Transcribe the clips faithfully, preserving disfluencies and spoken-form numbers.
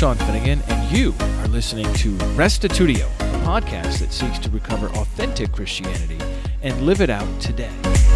Sean Finnegan, and you are listening to Restitutio, a podcast that seeks to recover authentic Christianity and live it out today.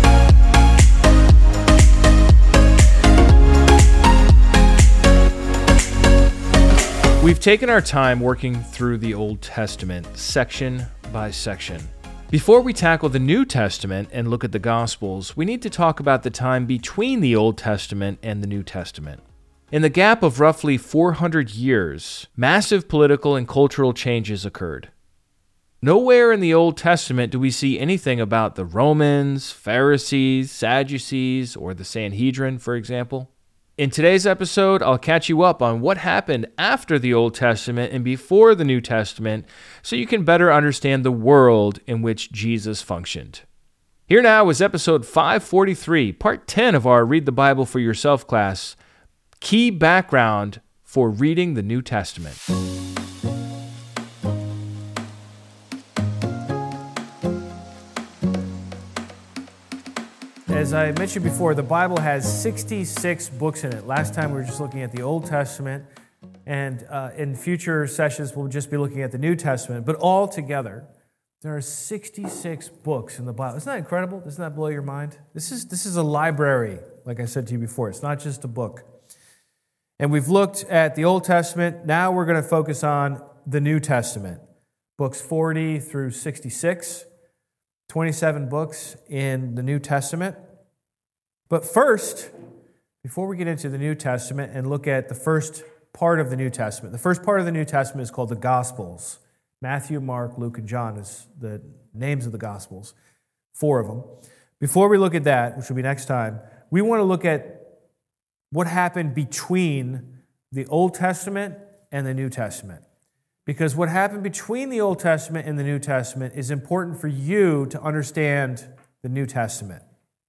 We've taken our time working through the Old Testament section by section. Before we tackle the New Testament and look at the Gospels, we need to talk about the time between the Old Testament and the New Testament. In the gap of roughly four hundred years, massive political and cultural changes occurred. Nowhere in the Old Testament do we see anything about the Romans, Pharisees, Sadducees, or the Sanhedrin, for example. In today's episode, I'll catch you up on what happened after the Old Testament and before the New Testament so you can better understand the world in which Jesus functioned. Here now is episode five forty-three, part ten of our Read the Bible for Yourself class, Key Background for Reading the New Testament. As I mentioned before, the Bible has sixty-six books in it. Last time we were just looking at the Old Testament, and uh, in future sessions we'll just be looking at the New Testament. But all together, there are sixty-six books in the Bible. Isn't that incredible? Doesn't that blow your mind? This is this is a library, like I said to you before. It's not just a book. And we've looked at the Old Testament. Now we're going to focus on the New Testament, books forty through sixty-six, twenty-seven books in the New Testament. But first, before we get into the New Testament and look at the first part of the New Testament, the first part of the New Testament is called the Gospels. Matthew, Mark, Luke, and John is the names of the Gospels, four of them. Before we look at that, which will be next time, we want to look at what happened between the Old Testament and the New Testament. Because what happened between the Old Testament and the New Testament is important for you to understand the New Testament.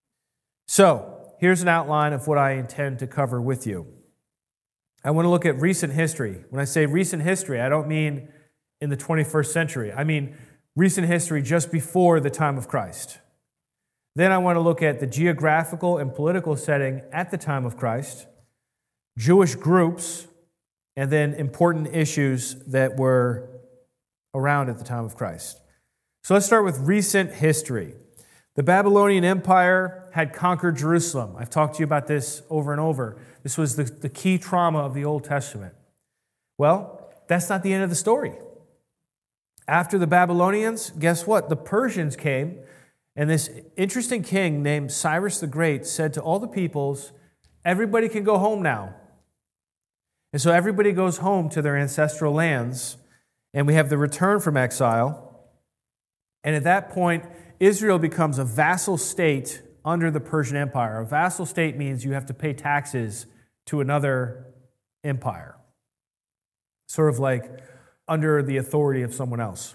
So, here's an outline of what I intend to cover with you. I want to look at recent history. When I say recent history, I don't mean in the twenty-first century. I mean recent history just before the time of Christ. Then I want to look at the geographical and political setting at the time of Christ, Jewish groups, and then important issues that were around at the time of Christ. So let's start with recent history. The Babylonian Empire had conquered Jerusalem. I've talked to you about this over and over. This was the, the key trauma of the Old Testament. Well, that's not the end of the story. After the Babylonians, guess what? The Persians came, and this interesting king named Cyrus the Great said to all the peoples, everybody can go home now. And so everybody goes home to their ancestral lands, and we have the return from exile. And at that point, Israel becomes a vassal state under the Persian Empire. A vassal state means you have to pay taxes to another empire, sort of like under the authority of someone else.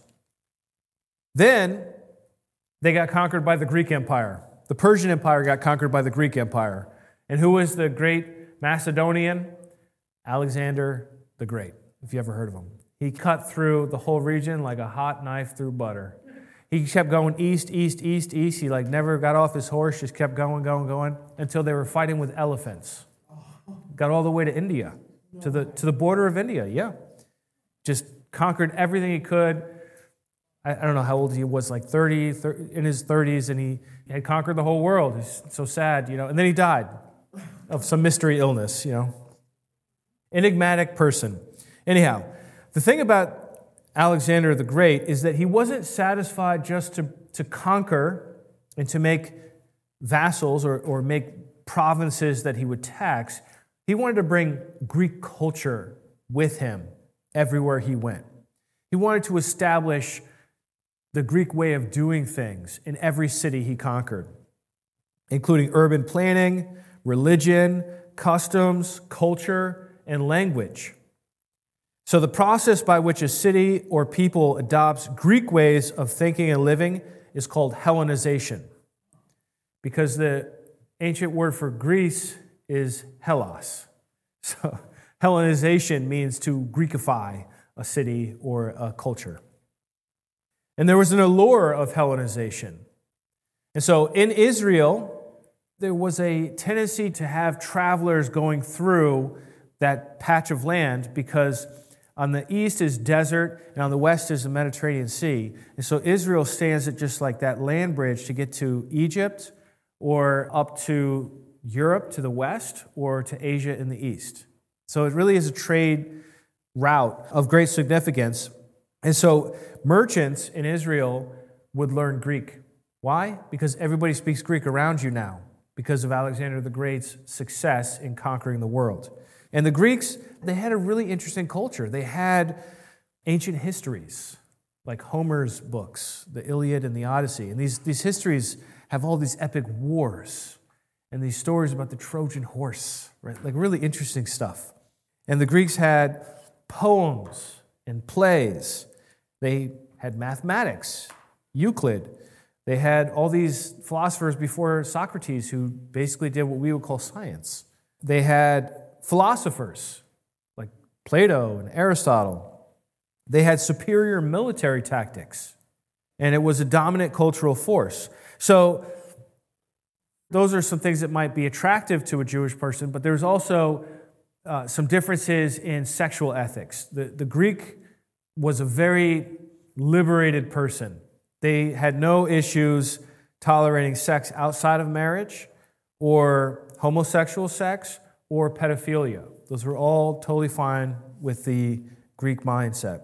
Then they got conquered by the Greek Empire. The Persian Empire got conquered by the Greek Empire. And who was the great Macedonian? Alexander the Great, if you ever heard of him. He cut through the whole region like a hot knife through butter. He kept going east, east, east, east. He like never got off his horse, just kept going, going, going, until they were fighting with elephants. Got all the way to India, to the to the border of India, yeah. Just conquered everything he could. I, I don't know how old he was, like thirty, thirty, in his thirties, and he had conquered the whole world. It's so sad, you know. And then he died of some mystery illness, you know. Enigmatic person. Anyhow, the thing about Alexander the Great is that he wasn't satisfied just to, to conquer and to make vassals or, or make provinces that he would tax. He wanted to bring Greek culture with him everywhere he went. He wanted to establish the Greek way of doing things in every city he conquered, including urban planning, religion, customs, culture, and language. So the process by which a city or people adopts Greek ways of thinking and living is called Hellenization, because the ancient word for Greece is Hellas. So Hellenization means to Greekify a city or a culture. And there was an allure of Hellenization. And so in Israel, there was a tendency to have travelers going through that patch of land, because on the east is desert, and on the west is the Mediterranean Sea. And so Israel stands at just like that land bridge to get to Egypt, or up to Europe to the west, or to Asia in the east. So it really is a trade route of great significance. And so merchants in Israel would learn Greek. Why? Because everybody speaks Greek around you now, because of Alexander the Great's success in conquering the world. And the Greeks, they had a really interesting culture. They had ancient histories, like Homer's books, the Iliad and the Odyssey. And these, these histories have all these epic wars and these stories about the Trojan horse, right? Like really interesting stuff. And the Greeks had poems and plays. They had mathematics, Euclid. They had all these philosophers before Socrates who basically did what we would call science. They had philosophers like Plato and Aristotle. They had superior military tactics, and it was a dominant cultural force. So those are some things that might be attractive to a Jewish person, but there's also uh, some differences in sexual ethics. The, the Greek was a very liberated person. They had no issues tolerating sex outside of marriage, or homosexual sex, or pedophilia. Those were all totally fine with the Greek mindset.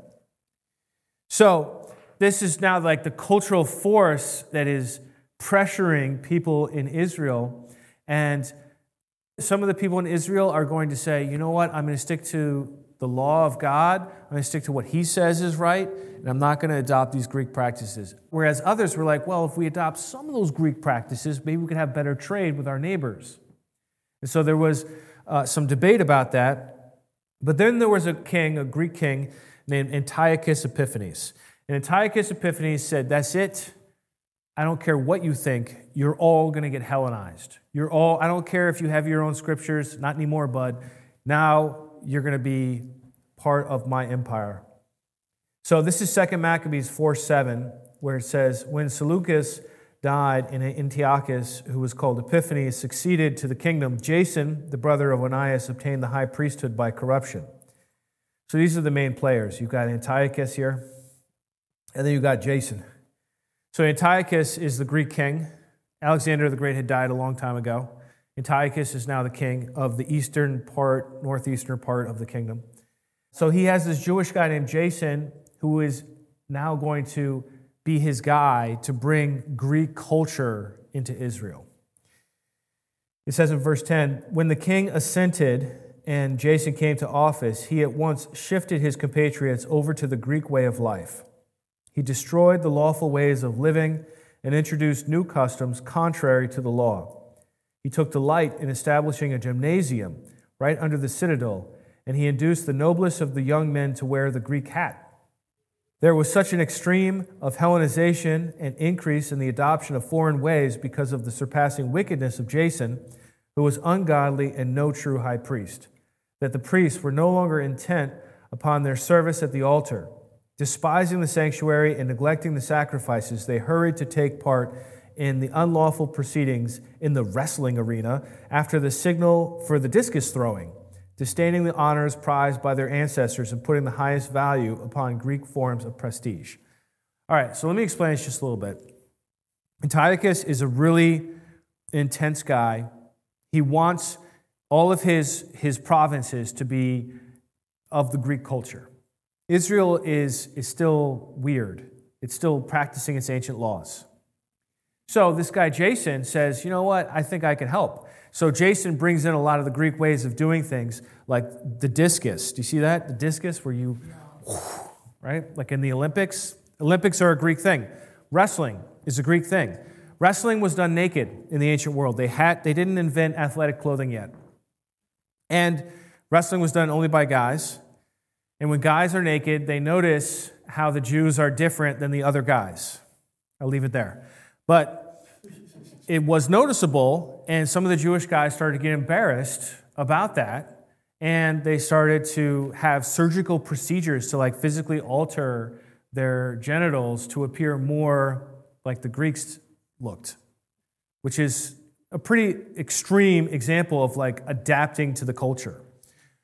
So this is now like the cultural force that is pressuring people in Israel. And some of the people in Israel are going to say, you know what, I'm going to stick to the law of God. I'm going to stick to what he says is right, and I'm not going to adopt these Greek practices. Whereas others were like, well, if we adopt some of those Greek practices, maybe we could have better trade with our neighbors. And so there was uh, some debate about that. But then there was a king, a Greek king, named Antiochus Epiphanes. And Antiochus Epiphanes said, that's it. I don't care what you think. You're all going to get Hellenized. You're all, I don't care if you have your own scriptures. Not anymore, bud. Now you're going to be part of my empire. So this is Second Maccabees four seven, where it says, when Seleucus died and Antiochus, who was called Epiphanes, succeeded to the kingdom, Jason, the brother of Onias, obtained the high priesthood by corruption. So these are the main players. You've got Antiochus here, and then you've got Jason. So Antiochus is the Greek king. Alexander the Great had died a long time ago. Antiochus is now the king of the eastern part, northeastern part of the kingdom. So he has this Jewish guy named Jason who is now going to be his guy to bring Greek culture into Israel. It says in verse ten, when the king assented and Jason came to office, he at once shifted his compatriots over to the Greek way of life. He destroyed the lawful ways of living and introduced new customs contrary to the law. He took delight in establishing a gymnasium right under the citadel, and he induced the noblest of the young men to wear the Greek hat. There was such an extreme of Hellenization and increase in the adoption of foreign ways because of the surpassing wickedness of Jason, who was ungodly and no true high priest, that the priests were no longer intent upon their service at the altar. Despising the sanctuary and neglecting the sacrifices, they hurried to take part in the unlawful proceedings in the wrestling arena after the signal for the discus throwing, disdaining the honors prized by their ancestors and putting the highest value upon Greek forms of prestige. All right, so let me explain this just a little bit. Antiochus is a really intense guy. He wants all of his, his provinces to be of the Greek culture. Israel is, is still weird. It's still practicing its ancient laws. So this guy Jason says, you know what, I think I can help. So Jason brings in a lot of the Greek ways of doing things, like the discus. Do you see that? The discus where you, right? Like in the Olympics. Olympics are a Greek thing. Wrestling is a Greek thing. Wrestling was done naked in the ancient world. They had, they didn't invent athletic clothing yet. And wrestling was done only by guys. And when guys are naked, they notice how the Jews are different than the other guys. I'll leave it there. But it was noticeable, and some of the Jewish guys started to get embarrassed about that, and they started to have surgical procedures to like physically alter their genitals to appear more like the Greeks looked, which is a pretty extreme example of like adapting to the culture.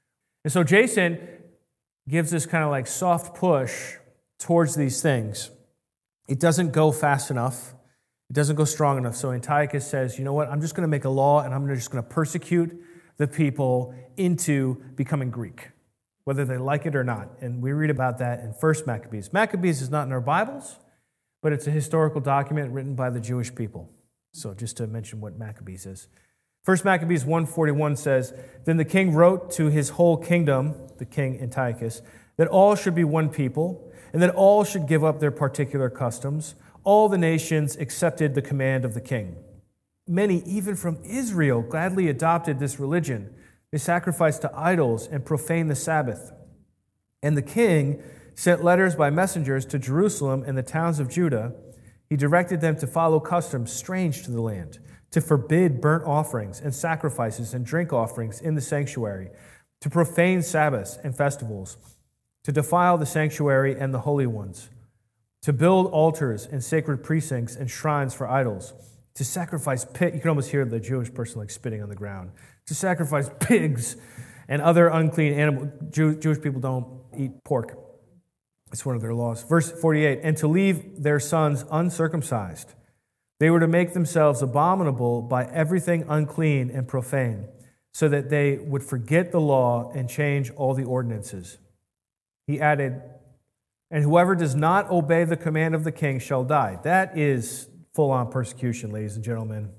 And so Jason gives this kind of like soft push towards these things. It doesn't go fast enough. It doesn't go strong enough. So Antiochus says, you know what, I'm just going to make a law and I'm just going to persecute the people into becoming Greek, whether they like it or not. And we read about that in First Maccabees. Maccabees is not in our Bibles, but it's a historical document written by the Jewish people. So just to mention what Maccabees is. First Maccabees one forty-one says, then the king wrote to his whole kingdom, the king Antiochus, that all should be one people, and that all should give up their particular customs. All the nations accepted the command of the king. Many, even from Israel, gladly adopted this religion. They sacrificed to idols and profaned the Sabbath. And the king sent letters by messengers to Jerusalem and the towns of Judah. He directed them to follow customs strange to the land, to forbid burnt offerings and sacrifices and drink offerings in the sanctuary, to profane Sabbaths and festivals, to defile the sanctuary and the holy ones, to build altars and sacred precincts and shrines for idols, to sacrifice pig. You can almost hear the Jewish person like spitting on the ground. To sacrifice pigs and other unclean animals. Jew, Jewish people don't eat pork. It's one of their laws. Verse forty-eight, and to leave their sons uncircumcised. They were to make themselves abominable by everything unclean and profane, so that they would forget the law and change all the ordinances. He added, and whoever does not obey the command of the king shall die. That is full-on persecution, ladies and gentlemen.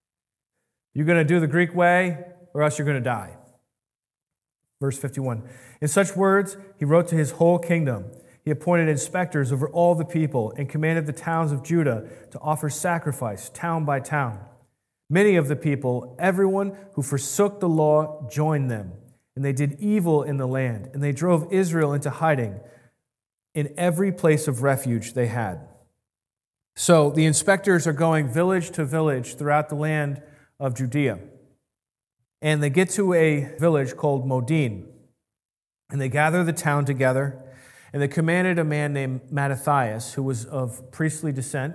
You're going to do the Greek way, or else you're going to die. Verse fifty-one, in such words, he wrote to his whole kingdom. He appointed inspectors over all the people and commanded the towns of Judah to offer sacrifice, town by town. Many of the people, everyone who forsook the law, joined them, and they did evil in the land, and they drove Israel into hiding in every place of refuge they had. So the inspectors are going village to village throughout the land of Judea. And they get to a village called Modin, and they gather the town together, and they commanded a man named Mattathias, who was of priestly descent,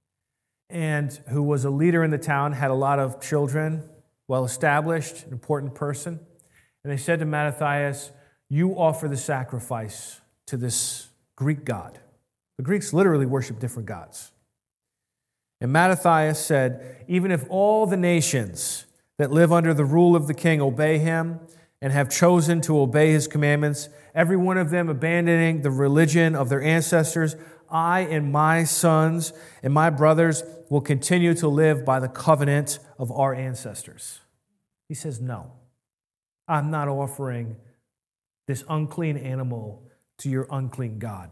and who was a leader in the town, had a lot of children, well-established, an important person. And they said to Mattathias, you offer the sacrifice to this Greek god. The Greeks literally worship different gods. And Mattathias said, even if all the nations that live under the rule of the king obey him and have chosen to obey his commandments, every one of them abandoning the religion of their ancestors, I and my sons and my brothers will continue to live by the covenant of our ancestors. He says, no, I'm not offering this unclean animal to your unclean God.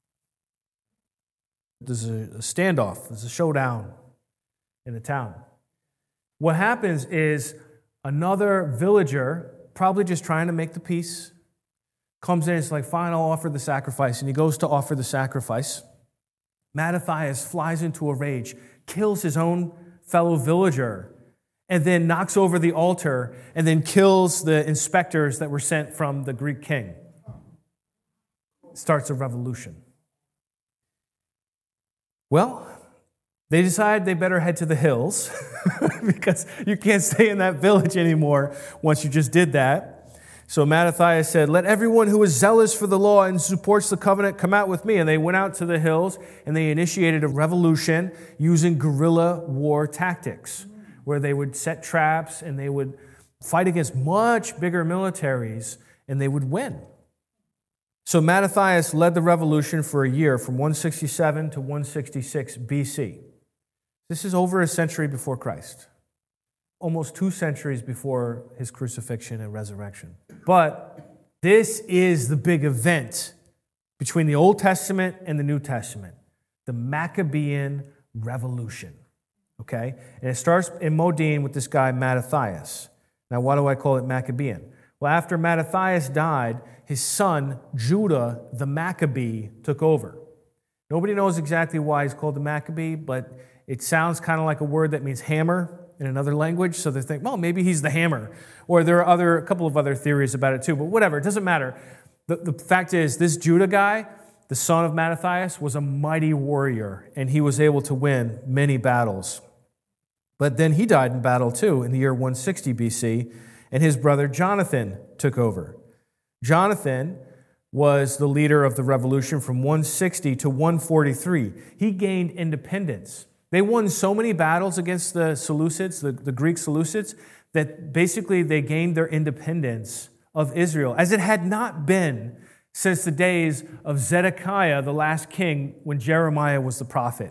There's a standoff, there's a showdown in the town. What happens is another villager, probably just trying to make the peace, comes in and is like, fine, I'll offer the sacrifice. And he goes to offer the sacrifice. Mattathias flies into a rage, kills his own fellow villager, and then knocks over the altar, and then kills the inspectors that were sent from the Greek king. Starts a revolution. Well, they decide they better head to the hills because you can't stay in that village anymore once you just did that. So Mattathias said, let everyone who is zealous for the law and supports the covenant come out with me. And they went out to the hills and they initiated a revolution using guerrilla war tactics, where they would set traps and they would fight against much bigger militaries and they would win. So Mattathias led the revolution for a year from one sixty-seven to one sixty-six B C. This is over a century before Christ, almost two centuries before his crucifixion and resurrection. But this is the big event between the Old Testament and the New Testament, the Maccabean Revolution. Okay? And it starts in Modin with this guy Mattathias. Now, why do I call it Maccabean? Well, after Mattathias died, his son, Judah the Maccabee, took over. Nobody knows exactly why he's called the Maccabee, but it sounds kind of like a word that means hammer in another language, so they think, well, maybe he's the hammer. Or there are other a couple of other theories about it too, but whatever, it doesn't matter. The, the fact is, this Judah guy, the son of Mattathias, was a mighty warrior, and he was able to win many battles. But then he died in battle too in the year one sixty B C, and his brother Jonathan took over. Jonathan was the leader of the revolution from one sixty to one forty-three. He gained independence. They won so many battles against the Seleucids, the, the Greek Seleucids, that basically they gained their independence of Israel, as it had not been since the days of Zedekiah, the last king, when Jeremiah was the prophet,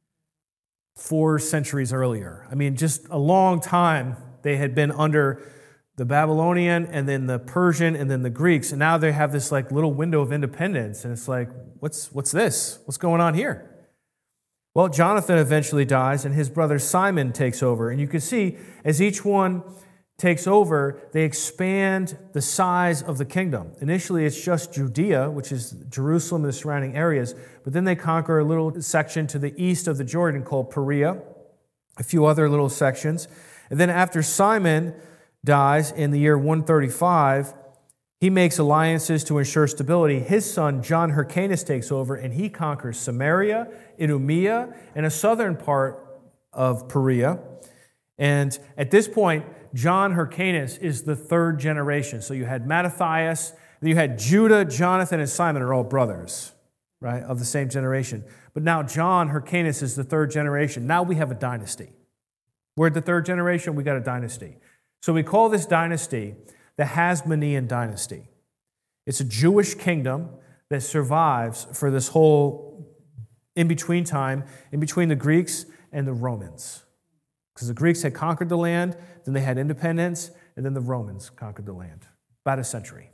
four centuries earlier. I mean, just a long time they had been under the Babylonian and then the Persian and then the Greeks, and now they have this like little window of independence, and it's like, what's what's this? What's going on here? Well, Jonathan eventually dies, and his brother Simon takes over, and you can see as each one takes over, they expand the size of the kingdom. Initially, it's just Judea, which is Jerusalem and the surrounding areas, but then they conquer a little section to the east of the Jordan called Perea, a few other little sections, and then after Simon dies in the year one thirty-five, he makes alliances to ensure stability. His son, John Hyrcanus, takes over, and he conquers Samaria, Idumea, and a southern part of Perea. And at this point, John Hyrcanus is the third generation. So you had Mattathias, then you had Judah, Jonathan, and Simon are all brothers, right, of the same generation. But now John Hyrcanus is the third generation. Now we have a dynasty. We're at the third generation, we got a dynasty. So we call this dynasty the Hasmonean dynasty. It's a Jewish kingdom that survives for this whole in-between time, in between the Greeks and the Romans. Because the Greeks had conquered the land, then they had independence, and then the Romans conquered the land. About a century.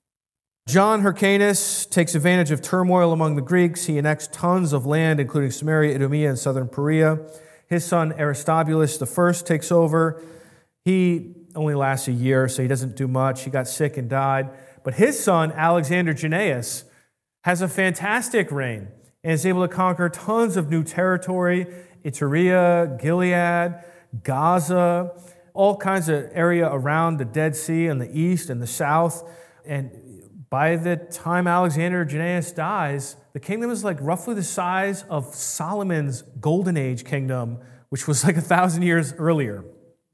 John Hyrcanus takes advantage of turmoil among the Greeks. He annexed tons of land, including Samaria, Idumea, and southern Perea. His son Aristobulus the First takes over. He only lasts a year, so he doesn't do much. He got sick and died. But his son, Alexander Jannaeus, has a fantastic reign and is able to conquer tons of new territory, Iturea, Gilead, Gaza, all kinds of area around the Dead Sea in the east and the south. And by the time Alexander Jannaeus dies, the kingdom is like roughly the size of Solomon's Golden Age kingdom, which was like a thousand years earlier.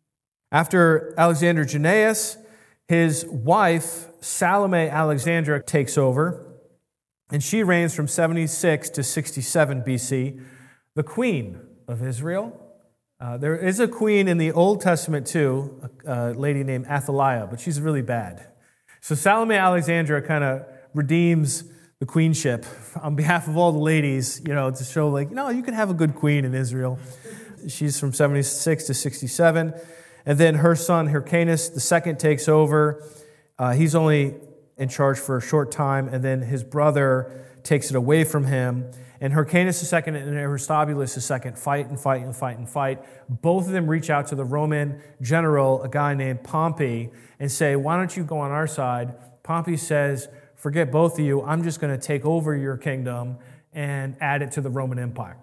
After Alexander Jannaeus, his wife, Salome Alexandra, takes over, and she reigns from seventy-six to sixty-seven B C, the queen of Israel. Uh, there is a queen in the Old Testament too, a, a lady named Athaliah, but she's really bad. So Salome Alexandra kind of redeems the queenship on behalf of all the ladies, you know, to show like, no, you can have a good queen in Israel. She's from seventy-six to sixty-seven. And then her son, Hyrcanus the Second, takes over. Uh, he's only in charge for a short time, and then his brother takes it away from him. And Hyrcanus the Second and Aristobulus the Second fight and fight and fight and fight. Both of them reach out to the Roman general, a guy named Pompey, and say, why don't you go on our side? Pompey says, forget both of you. I'm just going to take over your kingdom and add it to the Roman Empire.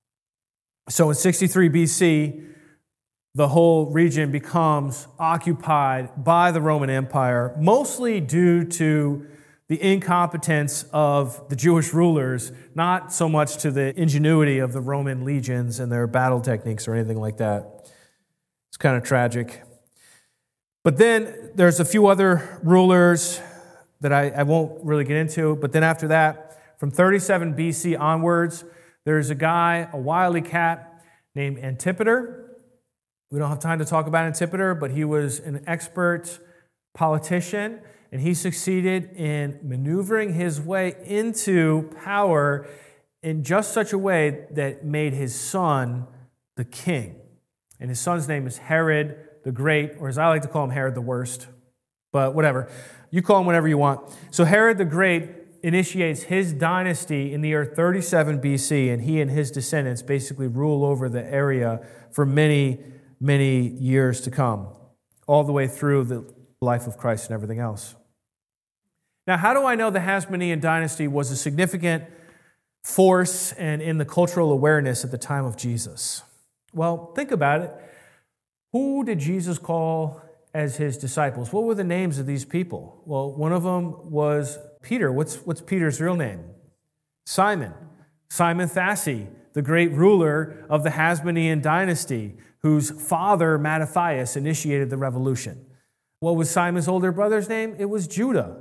So in sixty-three B C, the whole region becomes occupied by the Roman Empire, mostly due to the incompetence of the Jewish rulers, not so much to the ingenuity of the Roman legions and their battle techniques or anything like that. It's kind of tragic. But then there's a few other rulers that I, I won't really get into, but then after that, from thirty-seven B C onwards, there's a guy, a wily cat named Antipater. We don't have time to talk about Antipater, but he was an expert politician, and he succeeded in maneuvering his way into power in just such a way that made his son the king. And his son's name is Herod the Great, or as I like to call him, Herod the Worst. But whatever. You call him whatever you want. So Herod the Great initiates his dynasty in the year thirty-seven B C, and he and his descendants basically rule over the area for many, many years to come, all the way through the life of Christ and everything else. Now, how do I know the Hasmonean dynasty was a significant force and in the cultural awareness at the time of Jesus? Well, think about it. Who did Jesus call as his disciples? What were the names of these people? Well, one of them was Peter. What's, what's Peter's real name? Simon. Simon Thassi, the great ruler of the Hasmonean dynasty, whose father, Mattathias, initiated the revolution. What was Simon's older brother's name? It was Judah,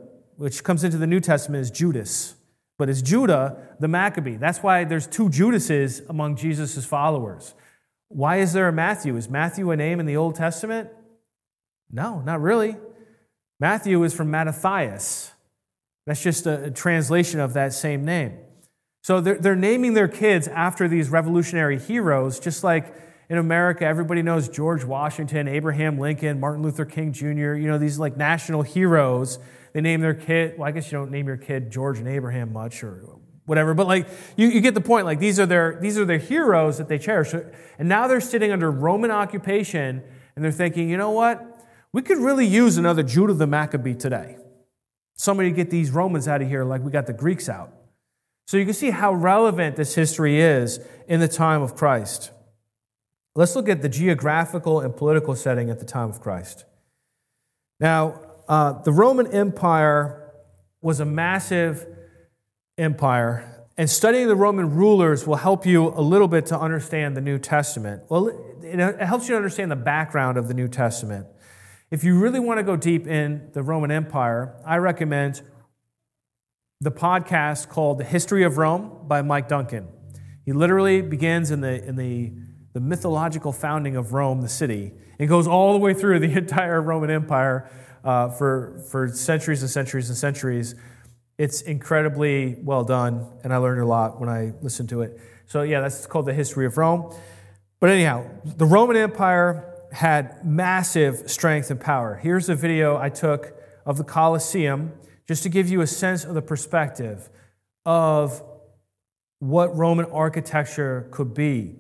which comes into the New Testament as Judas. But it's Judah, the Maccabee. That's why there's two Judases among Jesus' followers. Why is there a Matthew? Is Matthew a name in the Old Testament? No, not really. Matthew is from Mattathias. That's just a, a translation of that same name. So they're, they're naming their kids after these revolutionary heroes, just like in America, everybody knows George Washington, Abraham Lincoln, Martin Luther King Junior, you know, these like national heroes. They name their kid, well, I guess you don't name your kid George and Abraham much or whatever, but like you, you get the point. Like these are their these are their heroes that they cherish. And now they're sitting under Roman occupation and they're thinking, you know what? We could really use another Judah the Maccabee today. Somebody to get these Romans out of here like we got the Greeks out. So you can see how relevant this history is in the time of Christ. Let's look at the geographical and political setting at the time of Christ. Now, uh, the Roman Empire was a massive empire, and studying the Roman rulers will help you a little bit to understand the New Testament. Well, it helps you to understand the background of the New Testament. If you really want to go deep in the Roman Empire, I recommend the podcast called The History of Rome by Mike Duncan. He literally begins in the in the the mythological founding of Rome, the city, and goes all the way through the entire Roman Empire uh, for, for centuries and centuries and centuries. It's incredibly well done, and I learned a lot when I listened to it. So yeah, that's called The History of Rome. But anyhow, the Roman Empire had massive strength and power. Here's a video I took of the Colosseum, just to give you a sense of the perspective of what Roman architecture could be.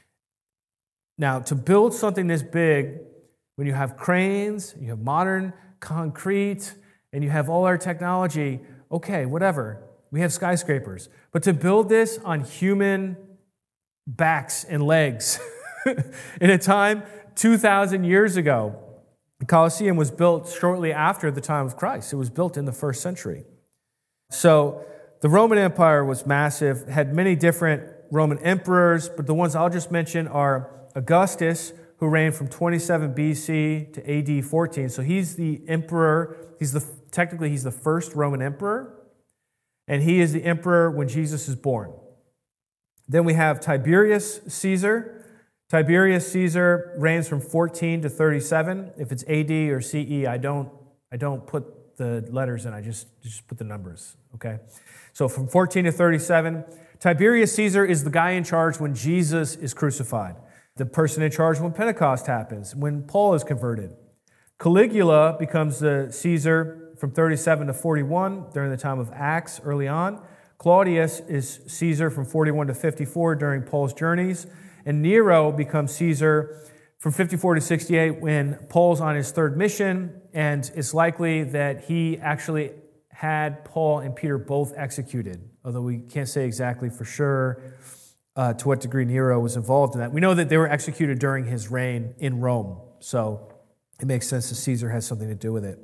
Now, to build something this big, when you have cranes, you have modern concrete, and you have all our technology, okay, whatever. We have skyscrapers. But to build this on human backs and legs in a time two thousand years ago, the Colosseum was built shortly after the time of Christ. It was built in the first century. So the Roman Empire was massive, had many different Roman emperors, but the ones I'll just mention are Augustus, who reigned from twenty-seven B C to A D fourteen. So he's the emperor. He's the technically he's the first Roman emperor, and he is the emperor when Jesus is born. Then we have Tiberius Caesar. Tiberius Caesar reigns from fourteen to thirty-seven. If it's A D or C E, I don't I don't put the letters in. I just just put the numbers. Okay, so from fourteen to thirty-seven, Tiberius Caesar is the guy in charge when Jesus is crucified. The person in charge when Pentecost happens, when Paul is converted. Caligula becomes the Caesar from thirty-seven to forty-one during the time of Acts early on. Claudius is Caesar from forty-one to fifty-four during Paul's journeys. And Nero becomes Caesar from fifty-four to sixty-eight when Paul's on his third mission, and it's likely that he actually had Paul and Peter both executed, although we can't say exactly for sure Uh, to what degree Nero was involved in that. We know that they were executed during his reign in Rome, so it makes sense that Caesar has something to do with it.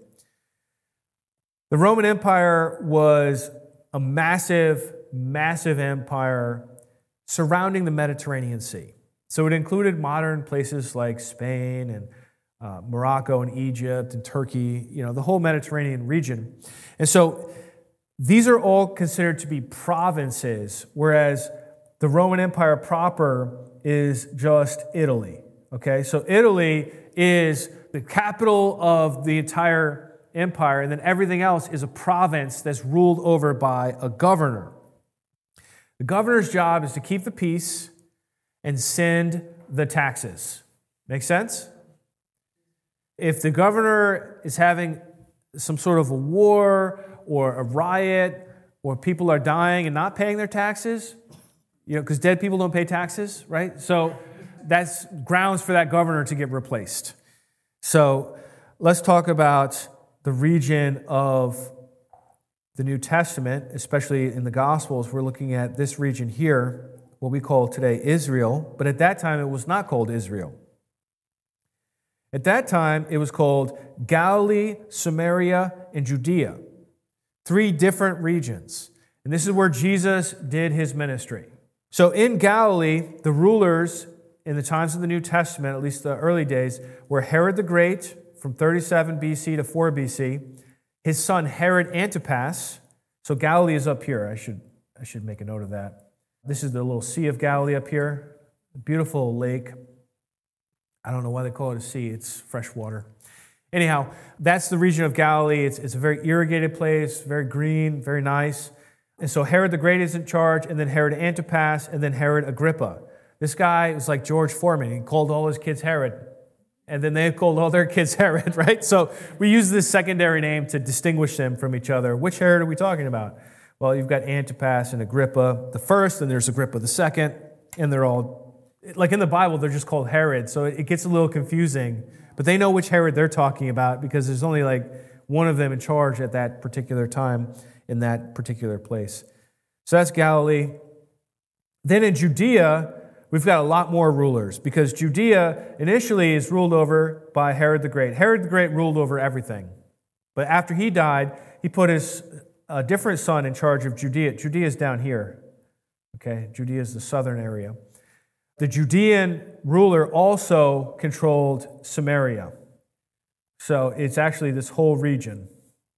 The Roman Empire was a massive, massive empire surrounding the Mediterranean Sea. So it included modern places like Spain and uh, Morocco and Egypt and Turkey, you know, the whole Mediterranean region. And so these are all considered to be provinces, whereas the Roman Empire proper is just Italy, okay? So Italy is the capital of the entire empire, and then everything else is a province that's ruled over by a governor. The governor's job is to keep the peace and send the taxes. Make sense? If the governor is having some sort of a war or a riot or people are dying and not paying their taxes, you know, because dead people don't pay taxes, right? So that's grounds for that governor to get replaced. So let's talk about the region of the New Testament, especially in the Gospels. We're looking at this region here, what we call today Israel, but at that time it was not called Israel. At that time it was called Galilee, Samaria, and Judea. Three different regions. And this is where Jesus did his ministry. So in Galilee, the rulers in the times of the New Testament, at least the early days, were Herod the Great from thirty-seven B C to four B C, his son Herod Antipas. So Galilee is up here. I should, I should make a note of that. This is the little Sea of Galilee up here. A beautiful lake. I don't know why they call it a sea. It's fresh water. Anyhow, that's the region of Galilee. It's, it's a very irrigated place, very green, very nice. And so Herod the Great is in charge, and then Herod Antipas, and then Herod Agrippa. This guy was like George Foreman. He called all his kids Herod, and then they called all their kids Herod, right? So we use this secondary name to distinguish them from each other. Which Herod are we talking about? Well, you've got Antipas and Agrippa the first, and there's Agrippa the second, and they're all, like in the Bible, they're just called Herod, so it gets a little confusing. But they know which Herod they're talking about because there's only like one of them in charge at that particular time in that particular place. So that's Galilee. Then in Judea, we've got a lot more rulers because Judea initially is ruled over by Herod the Great. Herod the Great ruled over everything. But after he died, he put his a different son in charge of Judea. Judea is down here. Okay, Judea is the southern area. The Judean ruler also controlled Samaria. So it's actually this whole region.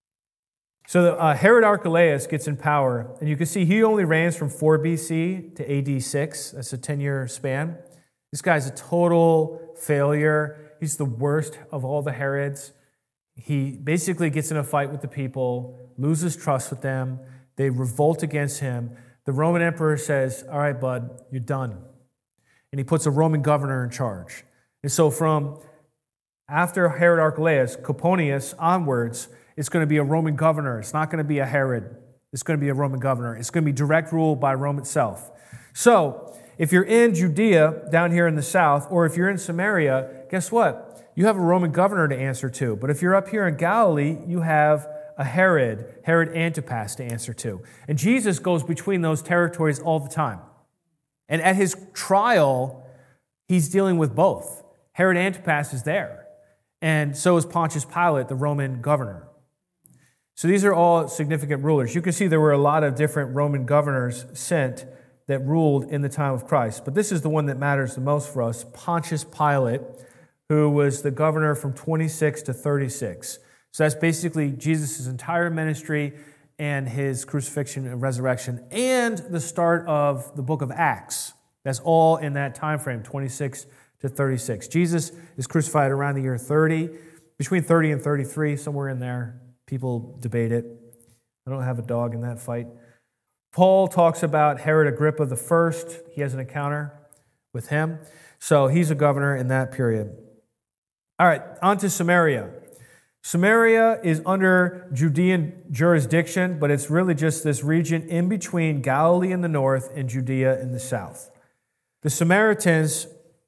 So uh, Herod Archelaus gets in power, and you can see he only reigns from four B C to A D six. That's a ten-year span. This guy's a total failure. He's the worst of all the Herods. He basically gets in a fight with the people, loses trust with them. They revolt against him. The Roman emperor says, all right, bud, you're done. And he puts a Roman governor in charge. And so from after Herod Archelaus, Coponius onwards, it's going to be a Roman governor. It's not going to be a Herod. It's going to be a Roman governor. It's going to be direct rule by Rome itself. So if you're in Judea, down here in the south, or if you're in Samaria, guess what? You have a Roman governor to answer to. But if you're up here in Galilee, you have a Herod, Herod Antipas to answer to. And Jesus goes between those territories all the time. And at his trial, he's dealing with both. Herod Antipas is there. And so is Pontius Pilate, the Roman governor. So these are all significant rulers. You can see there were a lot of different Roman governors sent that ruled in the time of Christ. But this is the one that matters the most for us, Pontius Pilate, who was the governor from twenty-six to thirty-six. So that's basically Jesus' entire ministry and his crucifixion and resurrection, and the start of the book of Acts. That's all in that time frame, twenty-six to thirty-six. Jesus is crucified around the year thirty, between thirty and thirty-three, somewhere in there. People debate it. I don't have a dog in that fight. Paul talks about Herod Agrippa the first. He has an encounter with him. So he's a governor in that period. All right, on to Samaria. Samaria is under Judean jurisdiction, but it's really just this region in between Galilee in the north and Judea in the south. The Samaritans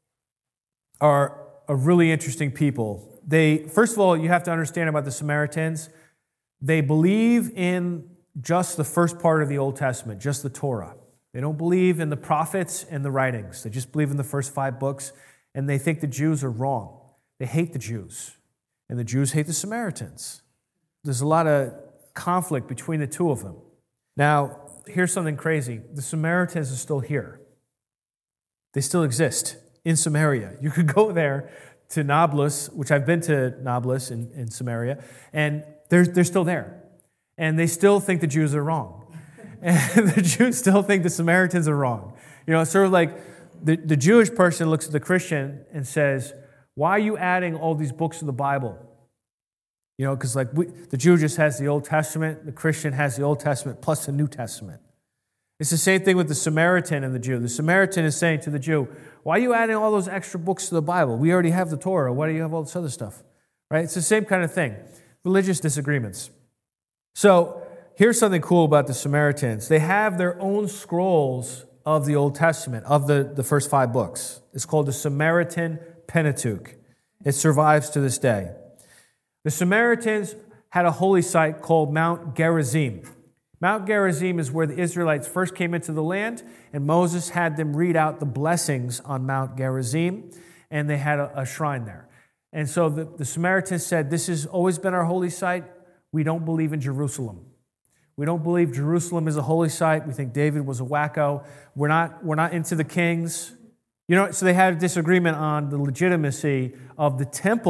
are a really interesting people. They, first of all, you have to understand about the Samaritans, they believe in just the first part of the Old Testament, just the Torah. They don't believe in the prophets and the writings. They just believe in the first five books, and they think the Jews are wrong. They hate the Jews. And the Jews hate the Samaritans. There's a lot of conflict between the two of them. Now, here's something crazy. The Samaritans are still here. They still exist in Samaria. You could go there to Nablus, which I've been to Nablus in, in Samaria, and they're, they're still there. And they still think the Jews are wrong. And the Jews still think the Samaritans are wrong. You know, it's sort of like the, the Jewish person looks at the Christian and says, why are you adding all these books to the Bible? You know, because like we, the Jew just has the Old Testament, the Christian has the Old Testament plus the New Testament. It's the same thing with the Samaritan and the Jew. The Samaritan is saying to the Jew, why are you adding all those extra books to the Bible? We already have the Torah. Why do you have all this other stuff? Right? It's the same kind of thing. Religious disagreements. So here's something cool about the Samaritans. They have their own scrolls of the Old Testament, of the, the first five books. It's called the Samaritan Pentateuch. It survives to this day. The Samaritans had a holy site called Mount Gerizim. Mount Gerizim is where the Israelites first came into the land, and Moses had them read out the blessings on Mount Gerizim, and they had a, a shrine there. And so the, the Samaritans said, this has always been our holy site. We don't believe in Jerusalem. We don't believe Jerusalem is a holy site. We think David was a wacko. We're not, we're not into the kings. You know, so they had a disagreement on the legitimacy of the temple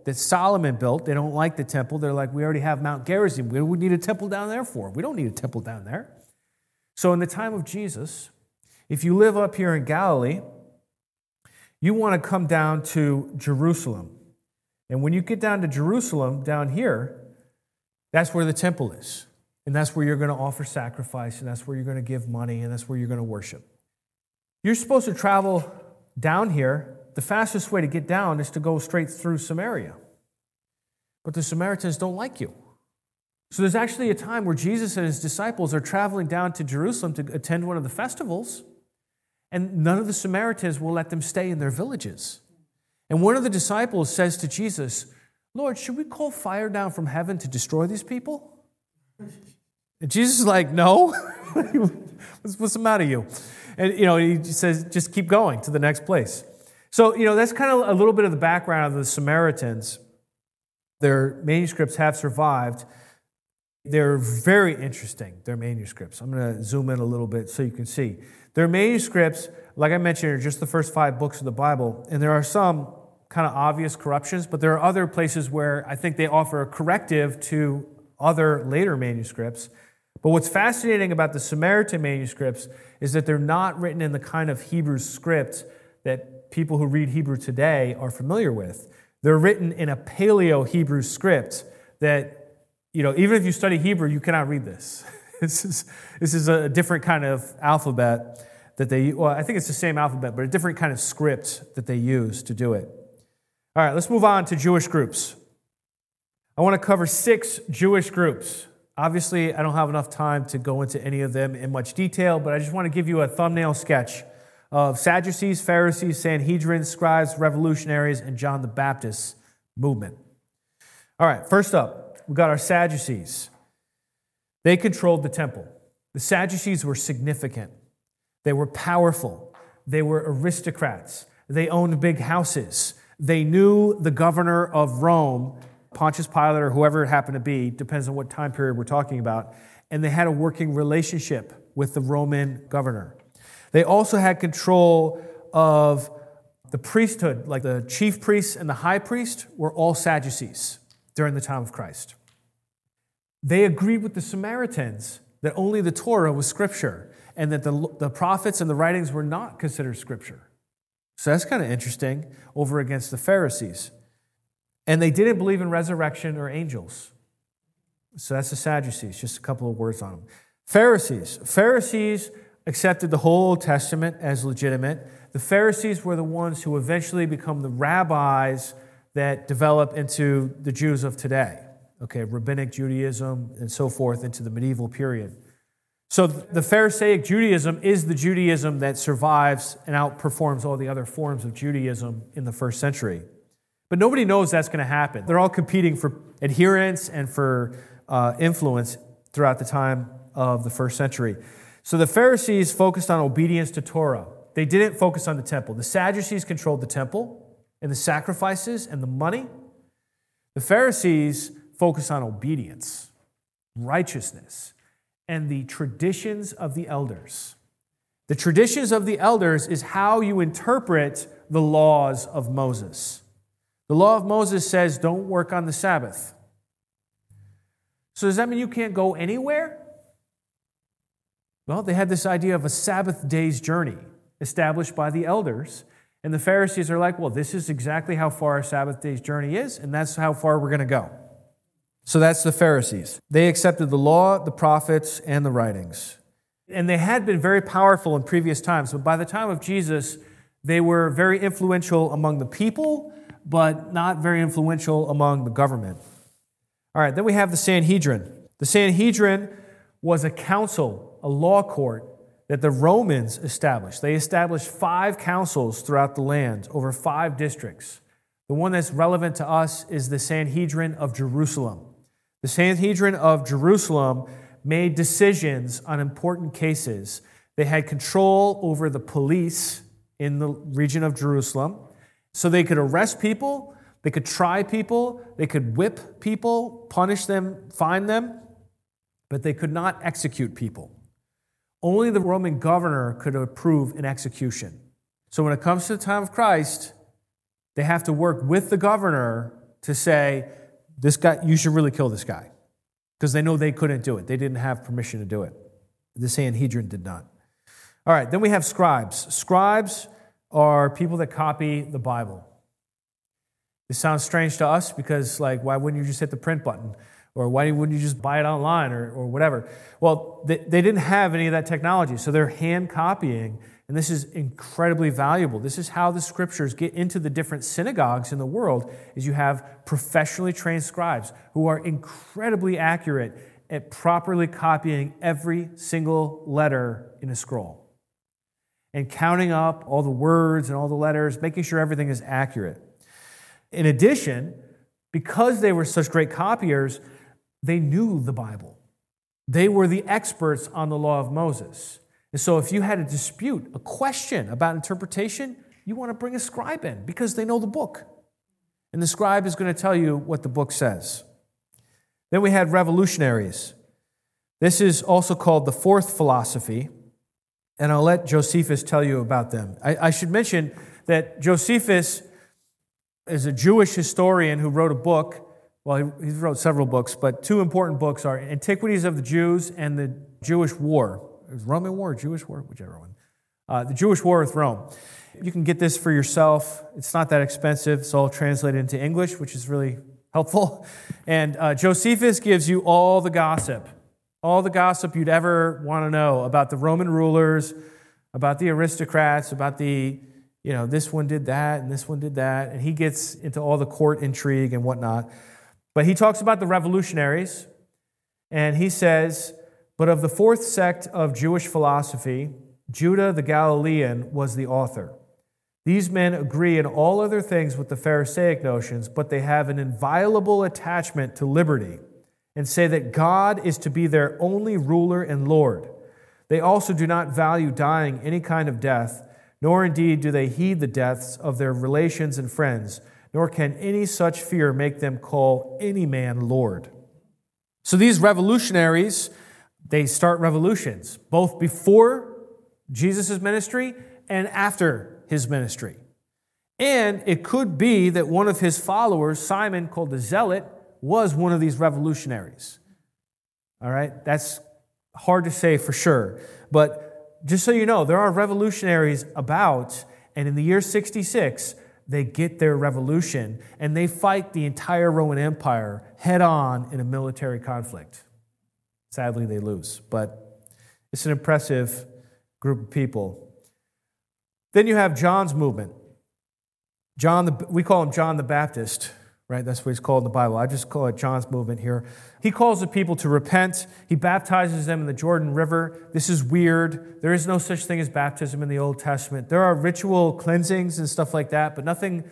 that Solomon built. They don't like the temple. They're like, we already have Mount Gerizim. What do we need a temple down there for? We don't need a temple down there. So in the time of Jesus, if you live up here in Galilee, you want to come down to Jerusalem. And when you get down to Jerusalem, down here, that's where the temple is. And that's where you're going to offer sacrifice, and that's where you're going to give money, and that's where you're going to worship. You're supposed to travel down here. The fastest way to get down is to go straight through Samaria. But the Samaritans don't like you. So there's actually a time where Jesus and his disciples are traveling down to Jerusalem to attend one of the festivals, and none of the Samaritans will let them stay in their villages. And one of the disciples says to Jesus, Lord, should we call fire down from heaven to destroy these people? And Jesus is like, no. what's, what's the matter with you? And, you know, he says, just keep going to the next place. So, you know, that's kind of a little bit of the background of the Samaritans. Their manuscripts have survived. They're very interesting, their manuscripts. I'm going to zoom in a little bit so you can see. Their manuscripts, like I mentioned, are just the first five books of the Bible, and there are some kind of obvious corruptions, but there are other places where I think they offer a corrective to other later manuscripts. But what's fascinating about the Samaritan manuscripts is that they're not written in the kind of Hebrew script that people who read Hebrew today are familiar with. They're written in a Paleo-Hebrew script that, you know, even if you study Hebrew, you cannot read this. This is, this is a different kind of alphabet that they, well, I think it's the same alphabet, but a different kind of script that they use to do it. All right, let's move on to Jewish groups. I want to cover six Jewish groups. Obviously, I don't have enough time to go into any of them in much detail, but I just want to give you a thumbnail sketch of Sadducees, Pharisees, Sanhedrin, scribes, revolutionaries, and John the Baptist movement. All right, first up, we've got our Sadducees. They controlled the temple. The Sadducees were significant. They were powerful. They were aristocrats. They owned big houses. They knew the governor of Rome, Pontius Pilate or whoever it happened to be, depends on what time period we're talking about, and they had a working relationship with the Roman governor. They also had control of the priesthood, like the chief priest and the high priest were all Sadducees during the time of Christ. They agreed with the Samaritans that only the Torah was scripture and that the, the prophets and the writings were not considered scripture. So that's kind of interesting over against the Pharisees. And they didn't believe in resurrection or angels. So that's the Sadducees, just a couple of words on them. Pharisees. Pharisees accepted the whole Old Testament as legitimate. The Pharisees were the ones who eventually become the rabbis that develop into the Jews of today. Okay, rabbinic Judaism and so forth into the medieval period. So the Pharisaic Judaism is the Judaism that survives and outperforms all the other forms of Judaism in the first century. But nobody knows that's going to happen. They're all competing for adherence and for uh, influence throughout the time of the first century. So the Pharisees focused on obedience to Torah. They didn't focus on the temple. The Sadducees controlled the temple and the sacrifices and the money. The Pharisees focused on obedience, righteousness, and the traditions of the elders. The traditions of the elders is how you interpret the laws of Moses. The law of Moses says, don't work on the Sabbath. So does that mean you can't go anywhere? Well, they had this idea of a Sabbath day's journey established by the elders. And the Pharisees are like, well, this is exactly how far a Sabbath day's journey is, and that's how far we're going to go. So that's the Pharisees. They accepted the law, the prophets, and the writings. And they had been very powerful in previous times. But by the time of Jesus, they were very influential among the people, but not very influential among the government. All right, then we have the Sanhedrin. The Sanhedrin was a council, a law court that the Romans established. They established five councils throughout the land over five districts. The one that's relevant to us is the Sanhedrin of Jerusalem. The Sanhedrin of Jerusalem made decisions on important cases. They had control over the police in the region of Jerusalem. So they could arrest people, they could try people, they could whip people, punish them, fine them, but they could not execute people. Only the Roman governor could approve an execution. So when it comes to the time of Christ, they have to work with the governor to say, this guy, you should really kill this guy, because they know they couldn't do it. They didn't have permission to do it. The Sanhedrin did not. All right, then we have scribes. Scribes are people that copy the Bible. This sounds strange to us because, like, why wouldn't you just hit the print button? Or why wouldn't you just buy it online or, or whatever? Well, they, they didn't have any of that technology, so they're hand copying, and this is incredibly valuable. This is how the scriptures get into the different synagogues in the world, is you have professionally trained scribes who are incredibly accurate at properly copying every single letter in a scroll and counting up all the words and all the letters, making sure everything is accurate. In addition, because they were such great copiers, they knew the Bible. They were the experts on the law of Moses. And so if you had a dispute, a question about interpretation, you want to bring a scribe in because they know the book. And the scribe is going to tell you what the book says. Then we had revolutionaries. This is also called the fourth philosophy, and I'll let Josephus tell you about them. I, I should mention that Josephus is a Jewish historian who wrote a book. Well, he, he wrote several books, but two important books are Antiquities of the Jews and the Jewish War. It was Roman War, Jewish War, whichever one. Uh, the Jewish War with Rome. You can get this for yourself. It's not that expensive. It's all translated into English, which is really helpful. And uh, Josephus gives you all the gossip, all the gossip you'd ever want to know about the Roman rulers, about the aristocrats, about the, you know, this one did that and this one did that. And he gets into all the court intrigue and whatnot. But he talks about the revolutionaries, and he says, but of the fourth sect of Jewish philosophy, Judah the Galilean was the author. These men agree in all other things with the Pharisaic notions, but they have an inviolable attachment to liberty and say that God is to be their only ruler and Lord. They also do not value dying any kind of death, nor indeed do they heed the deaths of their relations and friends, nor can any such fear make them call any man Lord. So these revolutionaries, they start revolutions, both before Jesus' ministry and after his ministry. And it could be that one of his followers, Simon, called the Zealot, was one of these revolutionaries. All right? That's hard to say for sure. But just so you know, there are revolutionaries about, and in the year sixty-six, they get their revolution, and they fight the entire Roman Empire head-on in a military conflict. Sadly, they lose, but it's an impressive group of people. Then you have John's movement. John, the, we call him John the Baptist, right? That's what he's called in the Bible. I just call it John's movement here. He calls the people to repent. He baptizes them in the Jordan River. This is weird. There is no such thing as baptism in the Old Testament. There are ritual cleansings and stuff like that, but nothing